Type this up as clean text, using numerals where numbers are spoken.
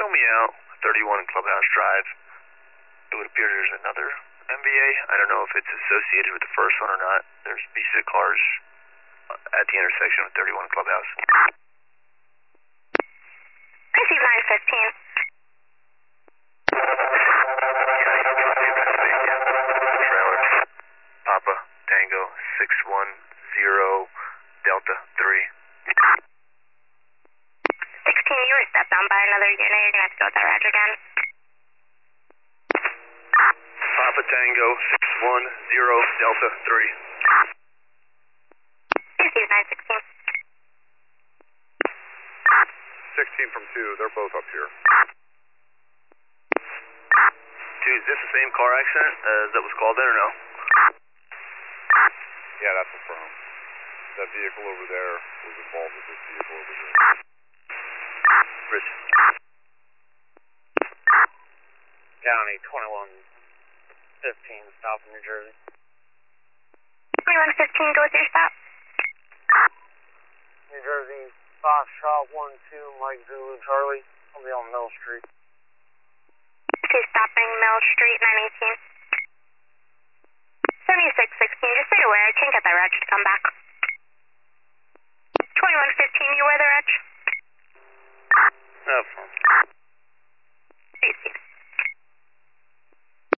show me out, 31 Clubhouse Drive. It would appear there's another MVA. I don't know if it's associated with the first one or not. There's B6 cars at the intersection with 31 Clubhouse. Receive 915. Trailer. Papa Tango 610 Delta 3. 16, you were stepped on by another unit. You're going to have to go with that Roger again. Papa Tango 610 Delta 3. Receive 916. 16 from 2, they're both up here. 2, is this the same car accident that was called in or no? Yeah, that's confirmed. That vehicle over there was involved with this vehicle over here. Rich. County 2115, stop in New Jersey. 2115, go with your stop. New Jersey, Foxtrot 12, Mike Zulu, Charlie. I'll be on Mill Street. Okay, stopping Mill Street, 918. 7616, just stay aware. I can't get that Roger to come back.